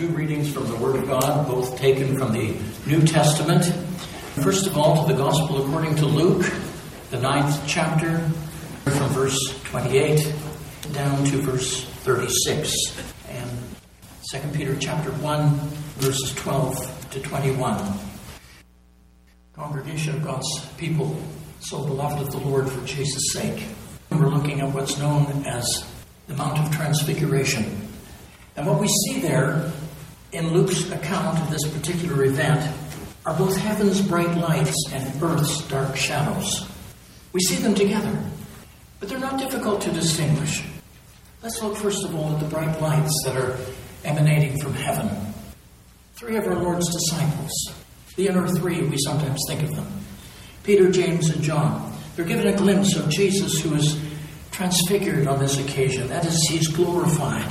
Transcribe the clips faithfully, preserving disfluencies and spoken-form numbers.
two readings from the Word of God, both taken from the New Testament. First of all, to the Gospel according to Luke, the ninth chapter, from verse twenty-eight down to verse thirty-six, and Second Peter chapter one, verses twelve to twenty-one. Congregation of God's people, so beloved of the Lord for Jesus' sake. We're looking at what's known as the Mount of Transfiguration. And what we see there in Luke's account of this particular event are both heaven's bright lights and earth's dark shadows. We see them together, but they're not difficult to distinguish. Let's look first of all at the bright lights that are emanating from heaven. Three of our Lord's disciples, the inner three, we sometimes think of them, Peter, James, and John. They're given a glimpse of Jesus who is transfigured on this occasion. That is, he's glorified.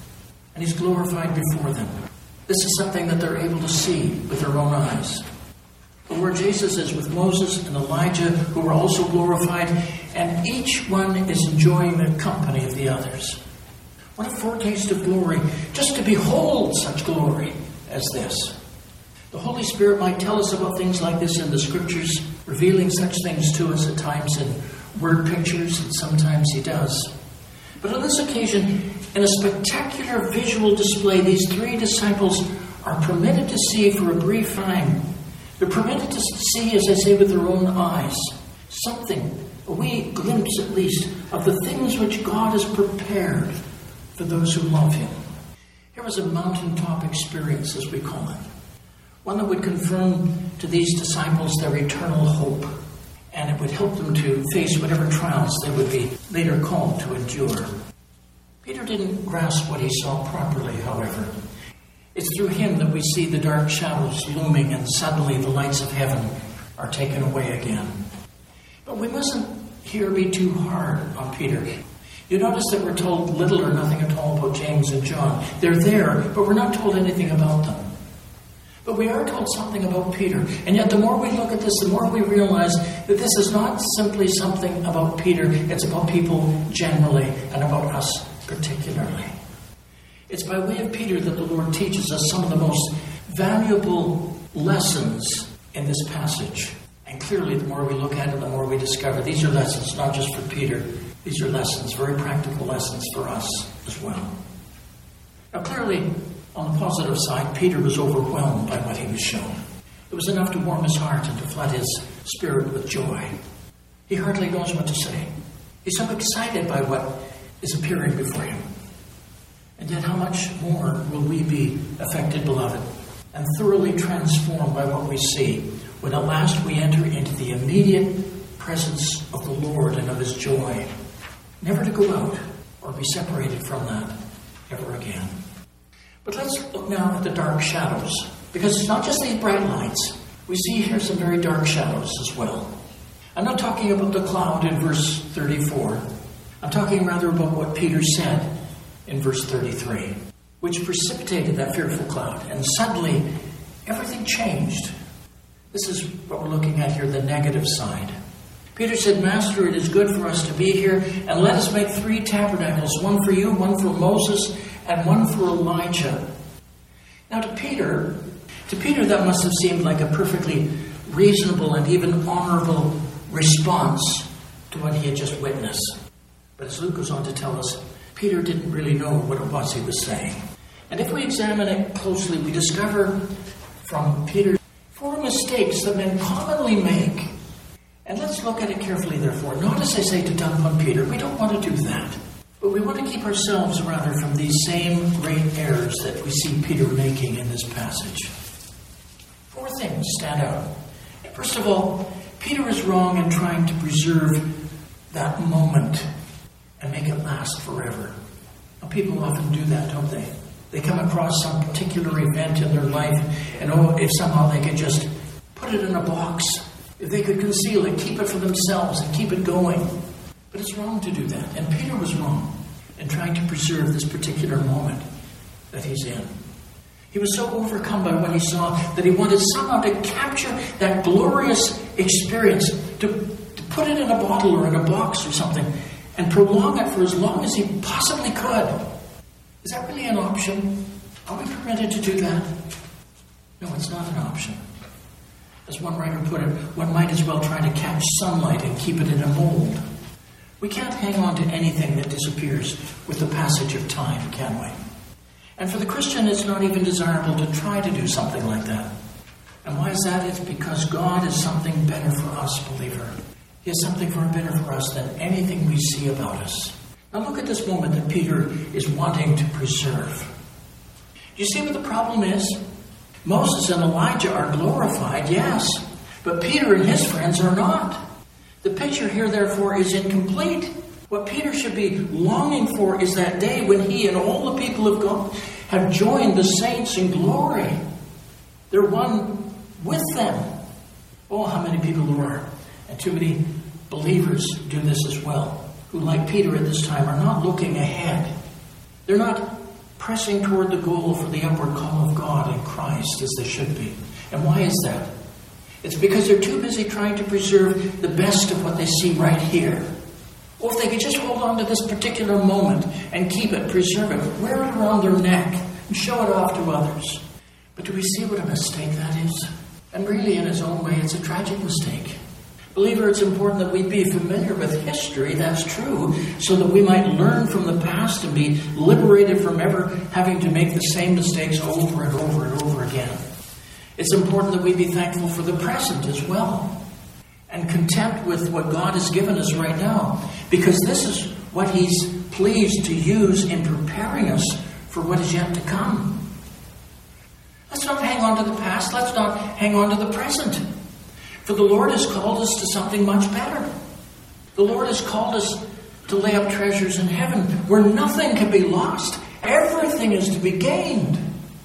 And he's glorified before them. This is something that they're able to see with their own eyes. But where Jesus is with Moses and Elijah, who are also glorified, and each one is enjoying the company of the others. What a foretaste of glory, just to behold such glory as this. The Holy Spirit might tell us about things like this in the Scriptures, revealing such things to us at times in word pictures, and sometimes he does. But on this occasion, in a spectacular visual display, these three disciples are permitted to see for a brief time. They're permitted to see, as I say, with their own eyes, something, a wee glimpse at least, of the things which God has prepared for those who love him. Here was a mountaintop experience, as we call it. One that would confirm to these disciples their eternal hope, and it would help them to face whatever trials they would be later called to endure. Peter didn't grasp what he saw properly, however. It's through him that we see the dark shadows looming, and suddenly the lights of heaven are taken away again. But we mustn't here be too hard on Peter. You notice that we're told little or nothing at all about James and John. They're there, but we're not told anything about them. But we are told something about Peter. And yet the more we look at this, the more we realize that this is not simply something about Peter. It's about people generally and about us particularly. It's by way of Peter that the Lord teaches us some of the most valuable lessons in this passage. And clearly, the more we look at it, the more we discover these are lessons not just for Peter. These are lessons, very practical lessons for us as well. Now clearly, on the positive side, Peter was overwhelmed by what he was shown. It was enough to warm his heart and to flood his spirit with joy. He hardly knows what to say. He's so excited by what is appearing before him. And yet how much more will we be affected, beloved, and thoroughly transformed by what we see when at last we enter into the immediate presence of the Lord and of his joy, never to go out or be separated from that ever again. But let's look now at the dark shadows, because it's not just these bright lights. We see here some very dark shadows as well. I'm not talking about the cloud in verse thirty-four. I'm talking rather about what Peter said in verse thirty-three, which precipitated that fearful cloud. And suddenly, everything changed. This is what we're looking at here, the negative side. Peter said, "Master, it is good for us to be here, and let us make three tabernacles, one for you, one for Moses, and one for Elijah." Now to Peter, to Peter that must have seemed like a perfectly reasonable and even honorable response to what he had just witnessed. But as Luke goes on to tell us, Peter didn't really know what it was he was saying. And if we examine it closely, we discover from Peter four mistakes that men commonly make. And let's look at it carefully, therefore. Not as I say to dump on Peter. We don't want to do that. But we want to keep ourselves, rather, from these same great errors that we see Peter making in this passage. Four things stand out. First of all, Peter is wrong in trying to preserve that moment and make it last forever. Now, people often do that, don't they? They come across some particular event in their life, and oh, if somehow they could just put it in a box, if they could conceal it, keep it for themselves and keep it going. But it's wrong to do that. And Peter was wrong in trying to preserve this particular moment that he's in. He was so overcome by what he saw that he wanted somehow to capture that glorious experience, to, to put it in a bottle or in a box or something, and prolong it for as long as he possibly could. Is that really an option? Are we permitted to do that? No, it's not an option. As one writer put it, one might as well try to catch sunlight and keep it in a mold. We can't hang on to anything that disappears with the passage of time, can we? And for the Christian, it's not even desirable to try to do something like that. And why is that? It's because God is something better for us, believer. He is something far better for us than anything we see about us. Now look at this moment that Peter is wanting to preserve. Do you see what the problem is? Moses and Elijah are glorified, yes, but Peter and his friends are not. The picture here, therefore, is incomplete. What Peter should be longing for is that day when he and all the people of God have joined the saints in glory. They're one with them. Oh, how many people there are. And too many believers do this as well, who, like Peter at this time, are not looking ahead. They're not pressing toward the goal for the upward call of God in Christ as they should be. And why is that? It's because they're too busy trying to preserve the best of what they see right here. Or if they could just hold on to this particular moment and keep it, preserve it, wear it around their neck and show it off to others. But do we see what a mistake that is? And really, in its own way, it's a tragic mistake. Believer, it's important that we be familiar with history, that's true, so that we might learn from the past and be liberated from ever having to make the same mistakes over and over and over again. It's important that we be thankful for the present as well, and content with what God has given us right now, because this is what He's pleased to use in preparing us for what is yet to come. Let's not hang on to the past, let's not hang on to the present. For the Lord has called us to something much better. The Lord has called us to lay up treasures in heaven where nothing can be lost. Everything is to be gained.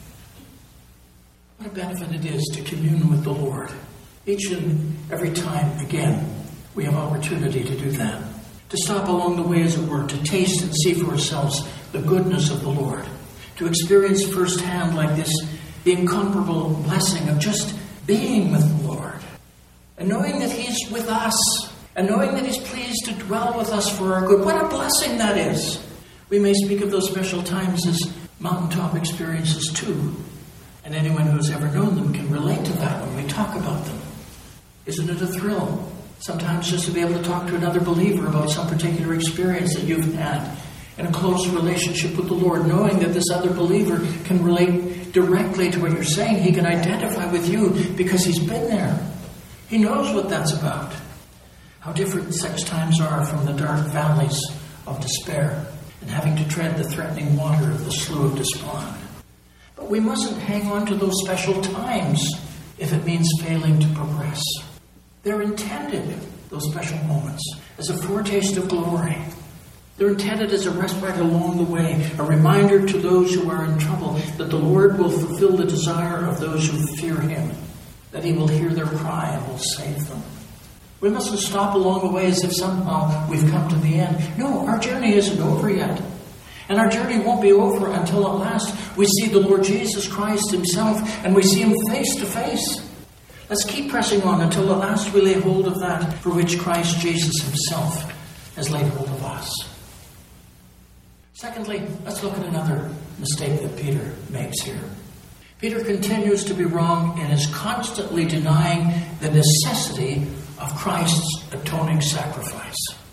What a benefit it is to commune with the Lord. Each and every time, again, we have opportunity to do that. To stop along the way, as it were, to taste and see for ourselves the goodness of the Lord. To experience firsthand, like this, the incomparable blessing of just being with the Lord. And knowing that He's with us, and knowing that He's pleased to dwell with us for our good. What a blessing that is. We may speak of those special times as mountaintop experiences too. And anyone who's ever known them can relate to that when we talk about them. Isn't it a thrill? Sometimes just to be able to talk to another believer about some particular experience that you've had in a close relationship with the Lord, knowing that this other believer can relate directly to what you're saying. He can identify with you because he's been there. He knows what that's about. How different such times are from the dark valleys of despair and having to tread the threatening water of the slough of despond. But we mustn't hang on to those special times if it means failing to progress. They're intended, those special moments, as a foretaste of glory. They're intended as a respite along the way, a reminder to those who are in trouble that the Lord will fulfill the desire of those who fear Him, that He will hear their cry and will save them. We mustn't stop along the way as if somehow we've come to the end. No, our journey isn't over yet. And our journey won't be over until at last we see the Lord Jesus Christ Himself and we see Him face to face. Let's keep pressing on until at last we lay hold of that for which Christ Jesus Himself has laid hold of us. Secondly, let's look at another mistake that Peter makes here. Peter continues to be wrong and is constantly denying the necessity of Christ's atoning sacrifice.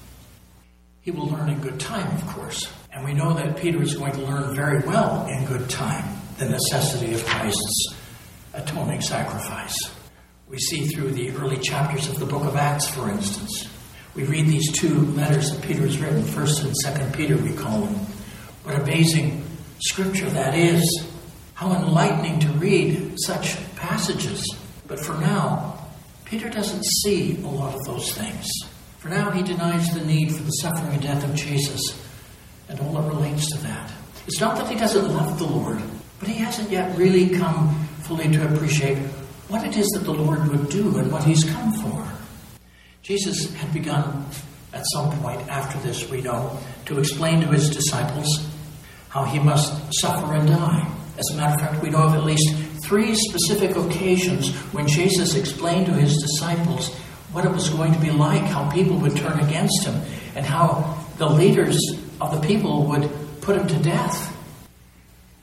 He will learn in good time, of course. And we know that Peter is going to learn very well in good time the necessity of Christ's atoning sacrifice. We see through the early chapters of the book of Acts, for instance. We read these two letters that Peter has written, First and Second Peter, we call them. What amazing scripture that is. How enlightening to read such passages. But for now, Peter doesn't see a lot of those things. For now, he denies the need for the suffering and death of Jesus and all that relates to that. It's not that he doesn't love the Lord, but he hasn't yet really come fully to appreciate what it is that the Lord would do and what He's come for. Jesus had begun at some point after this, we know, to explain to His disciples how He must suffer and die. As a matter of fact, we know of at least three specific occasions when Jesus explained to His disciples what it was going to be like, how people would turn against Him, and how the leaders of the people would put Him to death.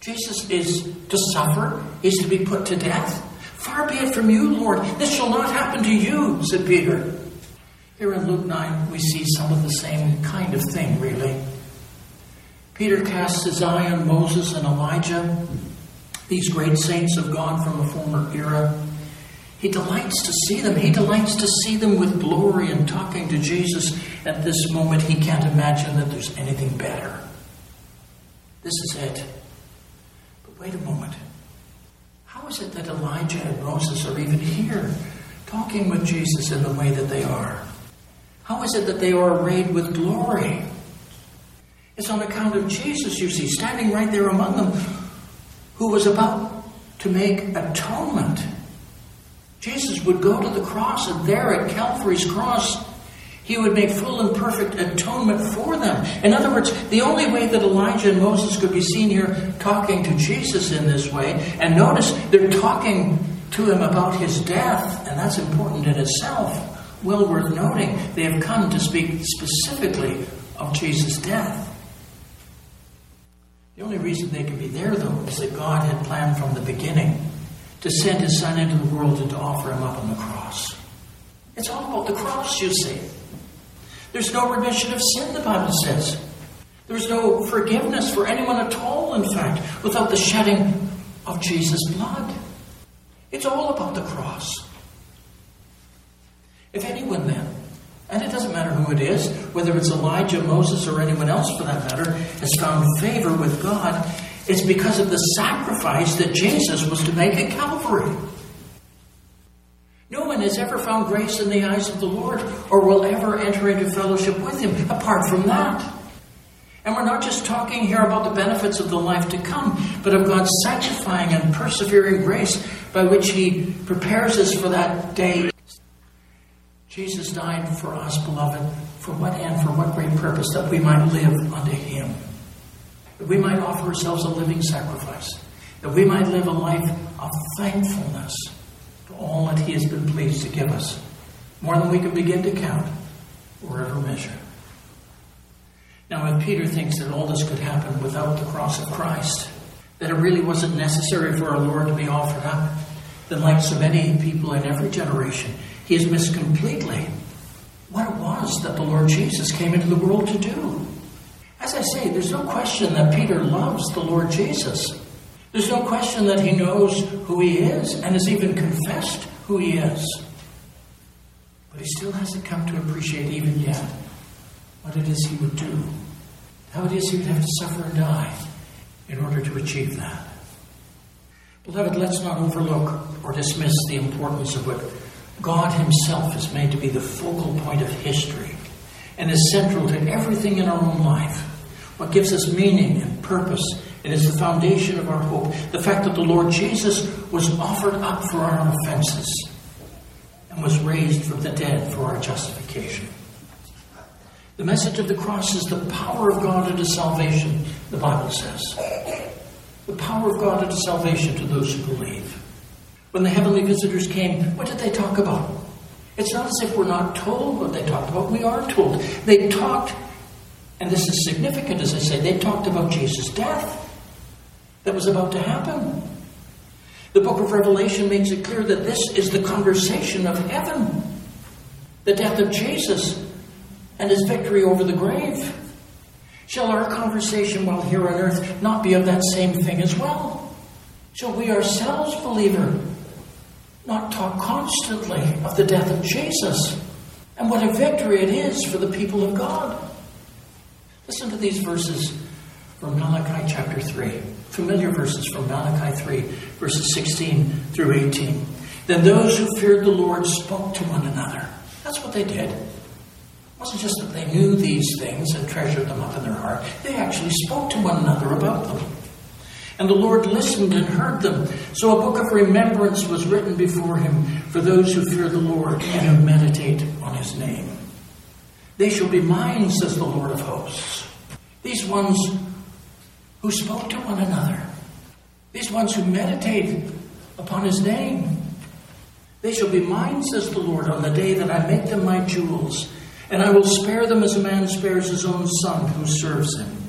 Jesus is to suffer, is to be put to death. Far be it from you, Lord. This shall not happen to you, said Peter. Here in Luke nine, we see some of the same kind of thing, really. Peter casts his eye on Moses and Elijah, these great saints of God from a former era. He delights to see them. He delights to see them with glory and talking to Jesus. At this moment, he can't imagine that there's anything better. This is it. But wait a moment. How is it that Elijah and Moses are even here, talking with Jesus in the way that they are? How is it that they are arrayed with glory? It's on account of Jesus, you see, standing right there among them, who was about to make atonement. Jesus would go to the cross, and there at Calvary's cross, he would make full and perfect atonement for them. In other words, the only way that Elijah and Moses could be seen here talking to Jesus in this way, and notice they're talking to him about his death, and that's important in itself. Well worth noting, they have come to speak specifically of Jesus' death. The only reason they can be there, though, is that God had planned from the beginning to send his Son into the world and to offer him up on the cross. It's all about the cross, you see. There's no remission of sin, the Bible says. There's no forgiveness for anyone at all, in fact, without the shedding of Jesus' blood. It's all about the cross. If anyone then, and it doesn't matter who it is, whether it's Elijah, Moses, or anyone else for that matter, has found favor with God, it's because of the sacrifice that Jesus was to make at Calvary. No one has ever found grace in the eyes of the Lord or will ever enter into fellowship with him apart from that. And we're not just talking here about the benefits of the life to come, but of God's sanctifying and persevering grace by which he prepares us for that day. Jesus died for us, beloved, for what end, for what great purpose? That we might live unto him. That we might offer ourselves a living sacrifice. That we might live a life of thankfulness to all that he has been pleased to give us. More than we can begin to count or ever measure. Now, if Peter thinks that all this could happen without the cross of Christ, that it really wasn't necessary for our Lord to be offered up, then like so many people in every generation, he has missed completely what it was that the Lord Jesus came into the world to do. As I say, there's no question that Peter loves the Lord Jesus. There's no question that he knows who he is and has even confessed who he is. But he still hasn't come to appreciate even yet what it is he would do, how it is he would have to suffer and die in order to achieve that. Beloved, let's not overlook or dismiss the importance of what God himself has made to be the focal point of history and is central to everything in our own life. What gives us meaning and purpose and is the foundation of our hope. The fact that the Lord Jesus was offered up for our offenses and was raised from the dead for our justification. The message of the cross is the power of God unto salvation, the Bible says. The power of God unto salvation to those who believe. When the heavenly visitors came, what did they talk about? It's not as if we're not told what they talked about. We are told. They talked, and this is significant as I say, they talked about Jesus' death that was about to happen. The book of Revelation makes it clear that this is the conversation of heaven. The death of Jesus and his victory over the grave. Shall our conversation while here on earth not be of that same thing as well? Shall we ourselves, believer, not talk constantly of the death of Jesus and what a victory it is for the people of God? Listen to these verses from Malachi chapter three. Familiar verses from Malachi three, verses sixteen through eighteen. Then those who feared the Lord spoke to one another. That's what they did. It wasn't just that they knew these things and treasured them up in their heart. They actually spoke to one another about them. And the Lord listened and heard them. So a book of remembrance was written before him for those who fear the Lord and who meditate on his name. They shall be mine, says the Lord of hosts. These ones who spoke to one another. These ones who meditate upon his name. They shall be mine, says the Lord, on the day that I make them my jewels. And I will spare them as a man spares his own son who serves him.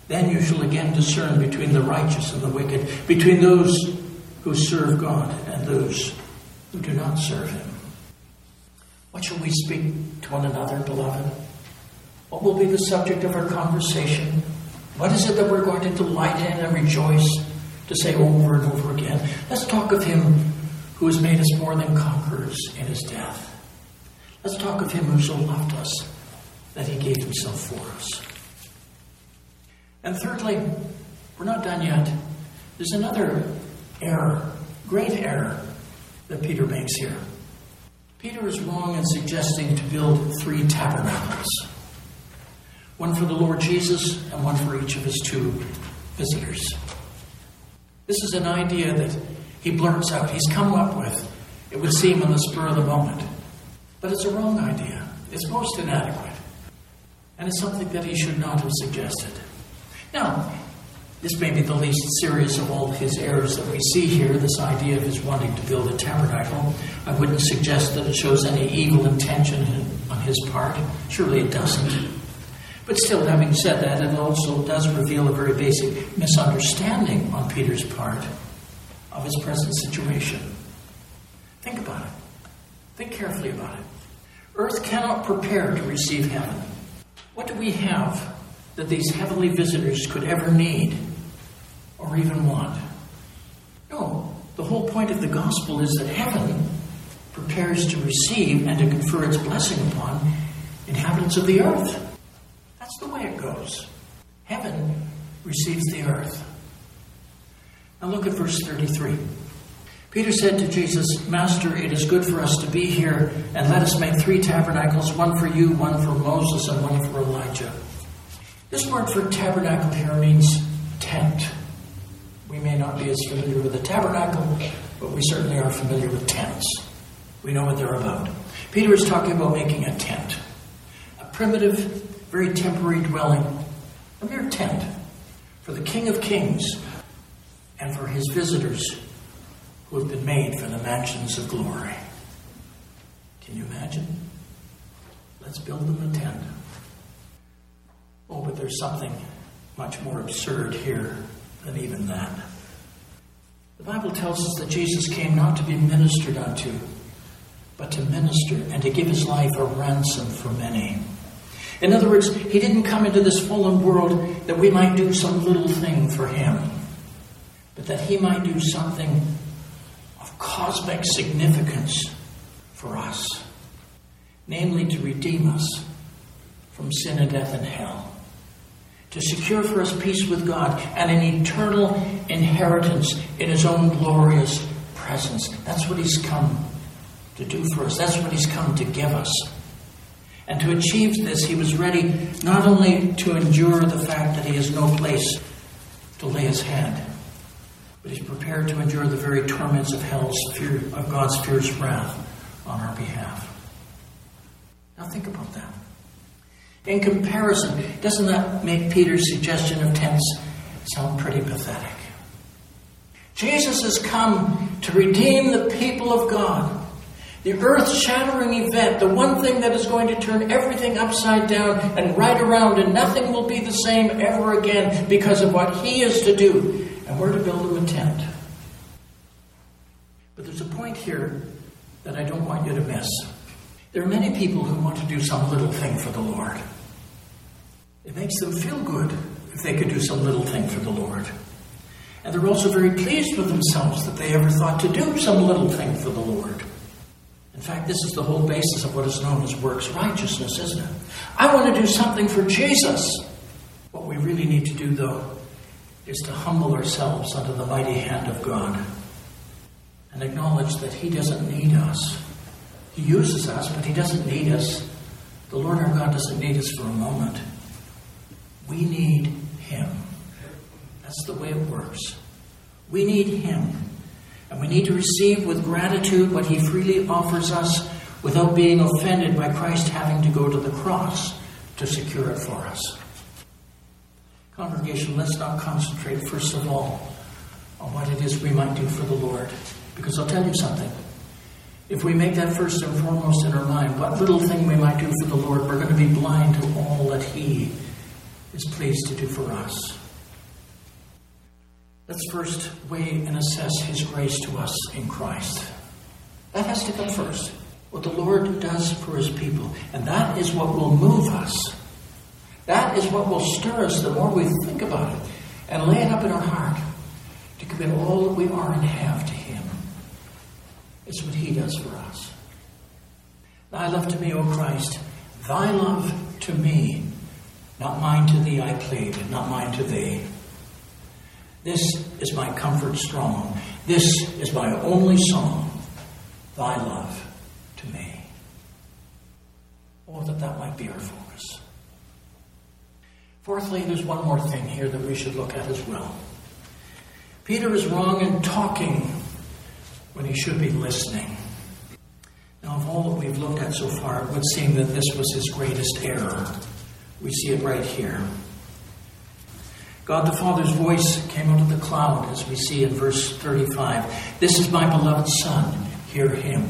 Then you shall again discern between the righteous and the wicked, between those who serve God and those who do not serve him. What shall we speak to one another, beloved? What will be the subject of our conversation? What is it that we're going to delight in and rejoice to say over and over again? Let's talk of him who has made us more than conquerors in his death. Let's talk of him who so loved us that he gave himself for us. And thirdly, we're not done yet. There's another error, great error, that Peter makes here. Peter is wrong in suggesting to build three tabernacles. One for the Lord Jesus and one for each of his two visitors. This is an idea that he blurts out. He's come up with, it would seem, on the spur of the moment. But it's a wrong idea. It's most inadequate. And it's something that he should not have suggested. Now, this may be the least serious of all his errors that we see here, this idea of his wanting to build a tabernacle. I wouldn't suggest that it shows any evil intention on his part. Surely it doesn't. But still, having said that, it also does reveal a very basic misunderstanding on Peter's part of his present situation. Think about it. Think carefully about it. Earth cannot prepare to receive heaven. What do we have that these heavenly visitors could ever need or even want? No, the whole point of the gospel is that heaven prepares to receive and to confer its blessing upon inhabitants of the earth. That's the way it goes. Heaven receives the earth. Now look at verse thirty-three. Peter said to Jesus, "Master, it is good for us to be here, and let us make three tabernacles, one for you, one for Moses, and one for Elijah." This word for tabernacle here means tent. We may not be as familiar with a tabernacle, but we certainly are familiar with tents. We know what they're about. Peter is talking about making a tent. A primitive, very temporary dwelling. A mere tent for the King of Kings and for his visitors who have been made for the mansions of glory. Can you imagine? Let's build them a tent. Oh, but there's something much more absurd here than even that. The Bible tells us that Jesus came not to be ministered unto, but to minister and to give his life a ransom for many. In other words, he didn't come into this fallen world that we might do some little thing for him, but that he might do something of cosmic significance for us, namely to redeem us from sin and death and hell, to secure for us peace with God and an eternal inheritance in his own glorious presence. That's what he's come to do for us. That's what he's come to give us. And to achieve this, he was ready not only to endure the fact that he has no place to lay his head, but he's prepared to endure the very torments of hell's fear, of God's fierce wrath on our behalf. Now think about that. In comparison, doesn't that make Peter's suggestion of tents sound pretty pathetic? Jesus has come to redeem the people of God. The earth-shattering event, the one thing that is going to turn everything upside down and right around, and nothing will be the same ever again because of what he is to do. And we're to build him a tent. But there's a point here that I don't want you to miss. There are many people who want to do some little thing for the Lord. It makes them feel good if they could do some little thing for the Lord. And they're also very pleased with themselves that they ever thought to do some little thing for the Lord. In fact, this is the whole basis of what is known as works righteousness, isn't it? I want to do something for Jesus. What we really need to do, though, is to humble ourselves under the mighty hand of God and acknowledge that he doesn't need us. He uses us, but he doesn't need us. The Lord our God doesn't need us for a moment. We need him. That's the way it works. We need him. And we need to receive with gratitude what he freely offers us without being offended by Christ having to go to the cross to secure it for us. Congregation, let's not concentrate first of all on what it is we might do for the Lord. Because I'll tell you something. If we make that first and foremost in our mind, what little thing we might do for the Lord, we're going to be blind to all that he is pleased to do for us. Let's first weigh and assess his grace to us in Christ. That has to come first. What the Lord does for his people. And that is what will move us. That is what will stir us the more we think about it and lay it up in our heart to commit all that we are and have to him. It's what he does for us. Thy love to me, O Christ, thy love to me, not mine to thee I plead, not mine to thee. This is my comfort strong. This is my only song, thy love to me. Oh, that that might be our focus. Fourthly, there's one more thing here that we should look at as well. Peter is wrong in talking when he should be listening. Now, of all that we've looked at so far, it would seem that this was his greatest error. We see it right here. God the Father's voice came out of the cloud, as we see in verse thirty-five. This is my beloved Son, hear him.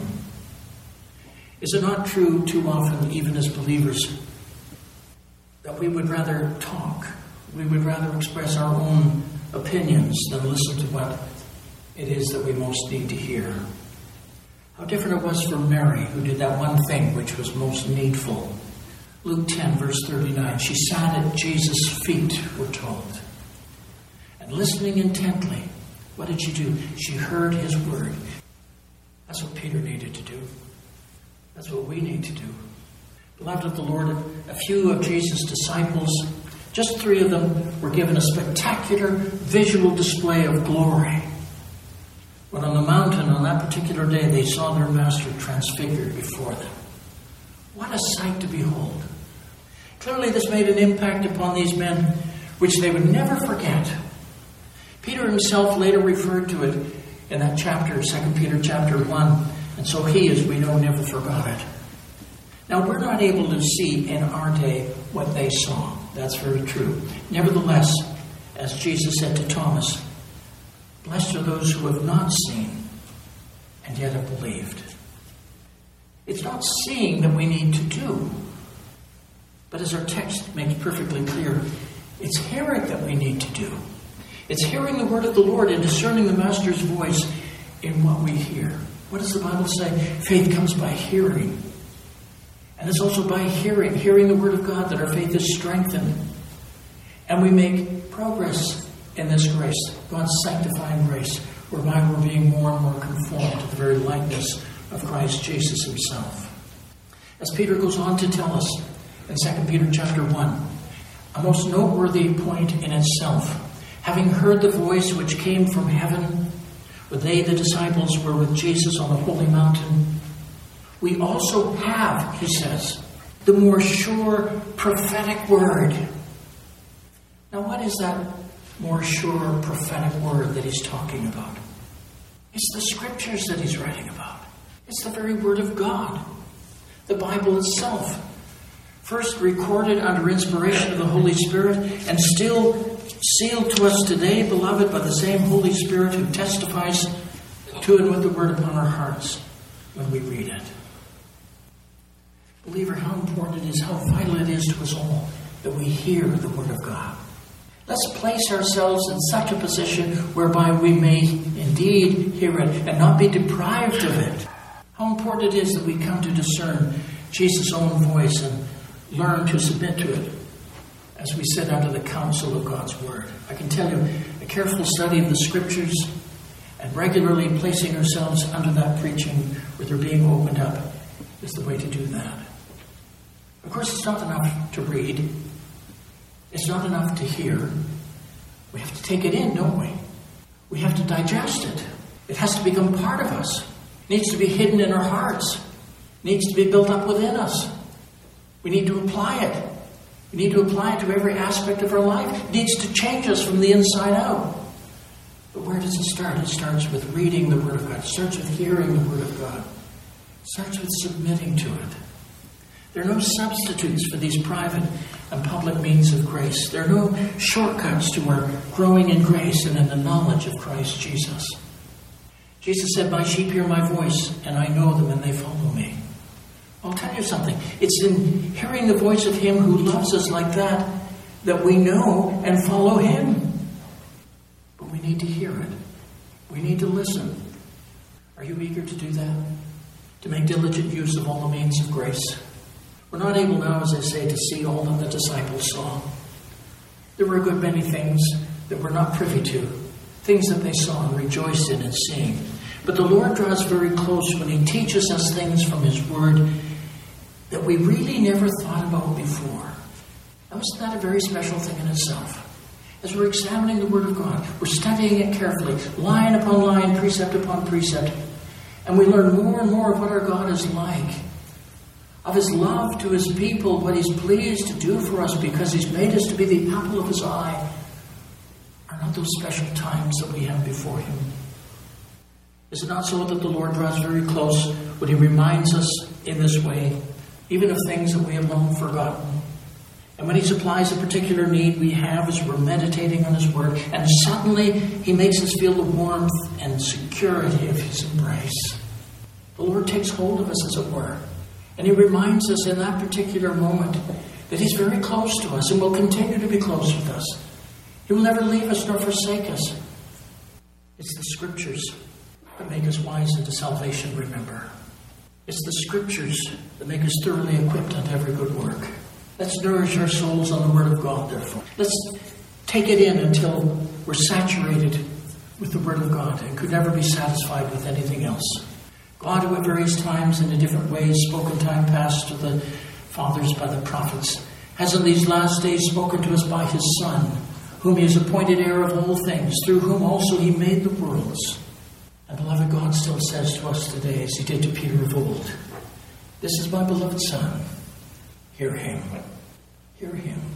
Is it not true too often, even as believers, that we would rather talk, we would rather express our own opinions than listen to what it is that we most need to hear? How different it was for Mary, who did that one thing which was most needful. Luke ten, verse thirty-nine, she sat at Jesus' feet, we're told. And listening intently, what did she do? She heard his word. That's what Peter needed to do. That's what we need to do. Beloved of the Lord, a few of Jesus' disciples, just three of them, were given a spectacular visual display of glory. When on the mountain on that particular day, they saw their master transfigured before them. What a sight to behold. Clearly this made an impact upon these men, which they would never forget. Peter himself later referred to it in that chapter, Second Peter chapter one, and so he, as we know, never forgot it. Now, we're not able to see in our day what they saw. That's very true. Nevertheless, as Jesus said to Thomas, blessed are those who have not seen and yet have believed. It's not seeing that we need to do, but as our text makes perfectly clear, it's hearing that we need to do. It's hearing the word of the Lord and discerning the Master's voice in what we hear. What does the Bible say? Faith comes by hearing. And it's also by hearing, hearing the word of God, that our faith is strengthened. And we make progress in this grace, God's sanctifying grace, whereby we're being more and more conformed to the very likeness of Christ Jesus himself. As Peter goes on to tell us in Second Peter chapter one, a most noteworthy point in itself. Having heard the voice which came from heaven, when they, the disciples, were with Jesus on the holy mountain, we also have, he says, the more sure prophetic word. Now, what is that more sure prophetic word that he's talking about? It's the scriptures that he's writing about. It's the very word of God, the Bible itself. First recorded under inspiration of the Holy Spirit and still sealed to us today, beloved, by the same Holy Spirit who testifies to and with the word upon our hearts when we read it. Believer, how important it is, how vital it is to us all that we hear the word of God. Let's place ourselves in such a position whereby we may indeed hear it and not be deprived of it. How important it is that we come to discern Jesus' own voice and learn to submit to it as we sit under the counsel of God's word. I can tell you, a careful study of the scriptures and regularly placing ourselves under that preaching where they're being opened up is the way to do that. Of course, it's not enough to read. It's not enough to hear. We have to take it in, don't we? We have to digest it. It has to become part of us. It needs to be hidden in our hearts. It needs to be built up within us. We need to apply it. We need to apply it to every aspect of our life. It needs to change us from the inside out. But where does it start? It starts with reading the Word of God. It starts with hearing the Word of God. It starts with submitting to it. There are no substitutes for these private and public means of grace. There are no shortcuts to our growing in grace and in the knowledge of Christ Jesus. Jesus said, "My sheep hear my voice, and I know them, and they follow me." I'll tell you something. It's in hearing the voice of him who loves us like that that we know and follow him. But we need to hear it. We need to listen. Are you eager to do that? To make diligent use of all the means of grace? We're not able now, as I say, to see all that the disciples saw. There were a good many things that we're not privy to, things that they saw and rejoiced in and seeing. But the Lord draws very close when he teaches us things from his word that we really never thought about before. Now, isn't that a very special thing in itself? As we're examining the word of God, we're studying it carefully, line upon line, precept upon precept, and we learn more and more of what our God is like, of his love to his people, what he's pleased to do for us because he's made us to be the apple of his eye. Are not those special times that we have before him? Is it not so that the Lord draws very close when he reminds us in this way, even of things that we have long forgotten? And when he supplies a particular need we have as we're meditating on his word, and suddenly he makes us feel the warmth and security of his embrace. The Lord takes hold of us, as it were, and he reminds us in that particular moment that he's very close to us and will continue to be close with us. He will never leave us nor forsake us. It's the scriptures that make us wise unto salvation, remember. It's the scriptures that make us thoroughly equipped unto every good work. Let's nourish our souls on the word of God, therefore. Let's take it in until we're saturated with the word of God and could never be satisfied with anything else. God, who at various times and in different ways spoke in time past to the fathers by the prophets, has in these last days spoken to us by his Son, whom he has appointed heir of all things, through whom also he made the worlds. And beloved, God still says to us today, as he did to Peter of old, "This is my beloved Son. Hear him." Hear him.